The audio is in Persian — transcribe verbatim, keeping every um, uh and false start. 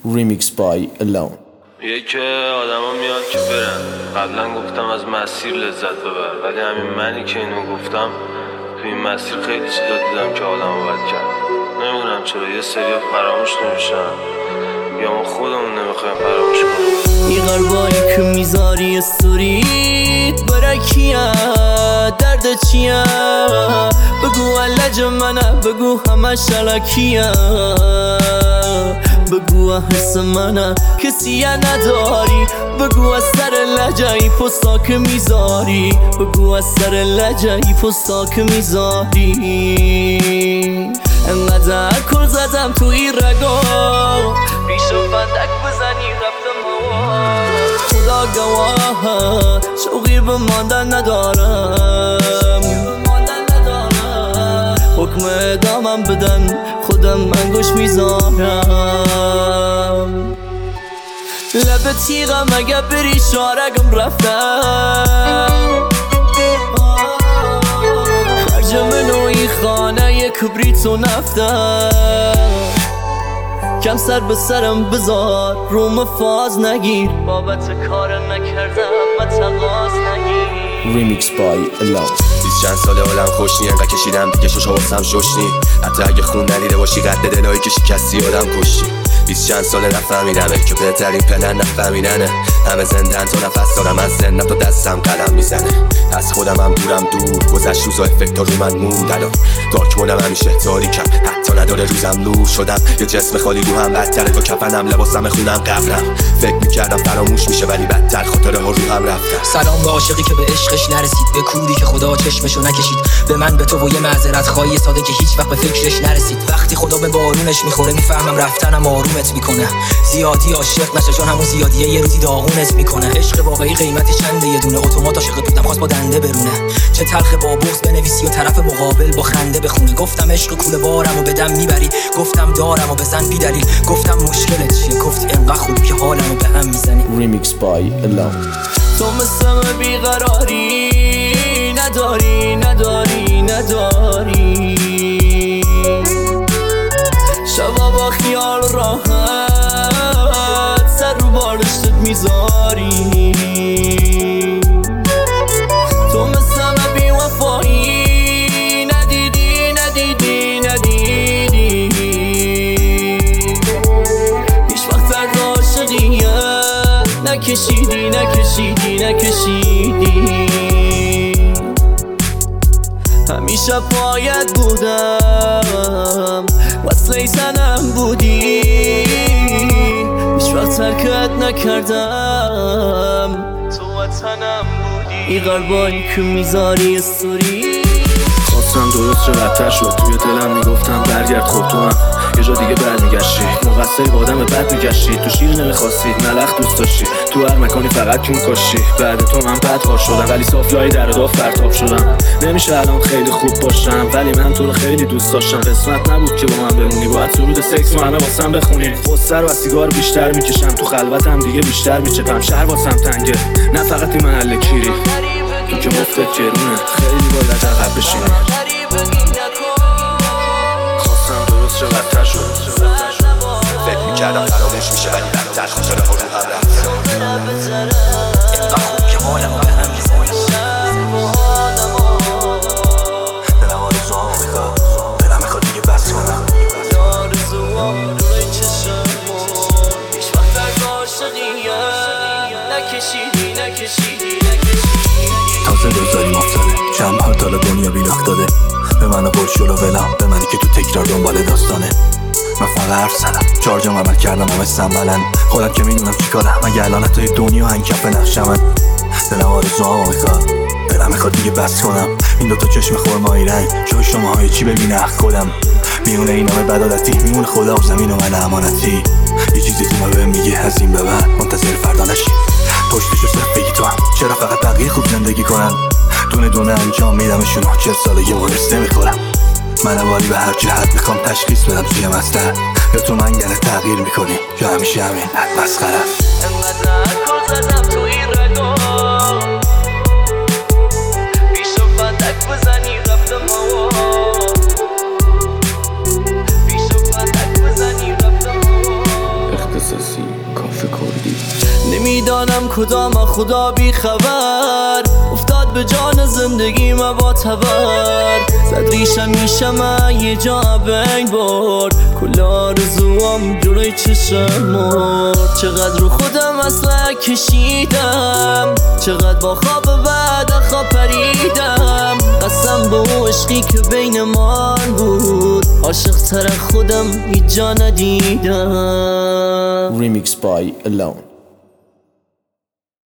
Remix by Alone. یه که آدما میاد که برن. قبلا گفتم از مسیر لذت ببر، ولی همین منی که اینو گفتم تو این مسیر خیلی چیزا دیدم که آدمو بد کرد. نمیدونم چرا یه سریا فراموش نمیشن یا ما خودمون نمیخوایم فراموش کنیم. این قلبایی که میذاری استوریت برای کیه؟ درد چیه؟ بگو علج منه، بگو همه شلکیه، بگو حس منه کسی نداری، بگو از سر لجایی پستا که میذاری، بگو از سر لجایی پستا که میذاری. انقدر کل زدم تو این رگا، پیشو فندک بزنی رفتم هوا. خدا گواه شوقی به ماندن ندارم، حکم ادامم بدن خودم من گوش میذارم. لب تیغم اگه بری شارگم رفتم، خرج منوی خانه ی کبریت و نفتم. کم سر به سرم بذار روم فاز نگیر، بابت کار نکردم متقاس نگیر. Remix by Alone. بیست چند ساله حالم خوش نی، انقدر کشیدم دیگه شوشا واسم ششنی. حتی اگه خون ندیده باشی قد دلایی که شکستی آدم کشی. بیست چند ساله نفهمیدمه که بهترین پلن نفهمیدنه. همه زندن تو نفس دارم از زندم تو دستم قلم میزنه. از خودم هم دورم دور گذشت روزا افکتا رو من موند. الان دارک مودم همیشه تاریکم، حتی نداره روزم نور شدم. یه جسم خالی رو هم بدتره تا کفنم، لباسم خونم قبرم. فکر میکردم فراموش میشه ولی بدتر خاطره ها رو هم رفتم. سلام به عاشقی که به عشقش نرسید، به کوری که خدا چشمشو نکشید، به من به تو و یه معذرت خواهی ساده که هیچ وقت به فکرش نرسید. وقتی خدا به بارونش میخوره میفهمم رفتنم آرومت میکنه. زیادی عاشق نشه چون همون زیادیه یه روزی داغونت میکنه. عشق واقعی قیمتی چنده؟ یه دونه اتومات عاشق بودم خواست با دنده برونه. چه تلخ با بغض بنویسی و طرف مقابل با خنده بخونه. گفتم عشق کوله بارم و بدم میبری، گفتم دارم و بزن بی دلیل، گفتم مشکلت چیه؟ گفتی انقدر خوب که حالمو به هم میزنی. Remix by Alone. تو مثل بیقراری نداری نداری نداری، شبا با خیال راحت سر رو بالشتت میذاری. تو مثل بی وفایی ندیدی ندیدی ندیدی، هیچ وقت درد عاشقیه نکشیدی نکشیدی نکشیدی. همیشه پایت بودم وصله زنم بودی، هیچ وقت ترکت نکردم تو وطنم بودی. این قلبایی که میذاری استوری خواستم درست چه بدتر شد، توی دلم میگفتم برگرد خود تو هم یه جا دیگه برمیگشتی. مقصری با آدم بد میگشتی، تو شیر نمیخواستی ملخ دوست داشتی، تو هر مکانی فقط کون کاشتی. بعد تو من بد ها شدم ولی صافلای در داف پرتاب شدم. نمیشه الان خیلی خوب باشم ولی من تو رو خیلی دوست داشتم. قسمت نبود که با من بمونی، باید سرود سکس و همه واسم بخونی. قصه رو از سیگار بیشتر میکشم، تو خلوتم دیگه بیشتر میچپم. شهر واسم تنگه نه فقط این محل کیری، تو که مفتت گرونه خیلی باید عقب بشینی. خواستم درست چه بدتر شد، فکر میکردم فراموش میشه ولی بدتر خاطره ها رو هم رفتم. انقدر خوب که حالمو به هم میزنی. دلم آرزوامو میخواد، دلم میخواد دیگه بس کنم. هیچ وقت درد عاشقیه نکشیدی نکشیدی نکشیدی. تازه دوزاریم افتاده، چند بار تالا دنیا بیلاخ داده به من و برد شلو ولم، به منی که تو تکرار دنبال داستانه. من فقط حرف زدم چهار جام عمل کردم همه سنبلن، خودم که میدونم چی کارم مگه الان توی دنیا هنگکف نقشه من. دلم آرزوامو میخواد، دلم میخواد دیگه بس کنم. این دوتا چشم خرمایی رنگ جای شما های چی ببینه خودم. میونه این همه بدالتی میمونه خدا و زمین و من امانتی. یه چیزی تو من بهم میگه از این به بعد منتظر فردا نشی. پشتشو صرف بگی تو هم چرا فقط بقیه خوب زندگی کنن، دونه دونه انجام میدمشون. چهل ساله یه مرس نمیخورم من، والی به هر جهت میخوام تشخیص بدم چیه مستر. یا تو منگنه تغییر میکنی یا همیشه همین حد مسخره. انقدر کل زدم تو این رگا، پیشو فندک بزنی رفتم هوا. پیشو فندک بزنی رفتم هوا. اساسی کافه کردی. نمیدانم کدام خدا بی خبر افتاد به جان زندگی ما با تبر زد ریشم میشم یه جا بین برد کل آرزوام جلوی چشم مرد چقدر رو خودم اصلا کشیدم چقدر با خواب بعد خواب پریدم قسم به اون عشقی که بین ما بود عاشق تر خودم هیچ جا ندیدم. Remix by Alone.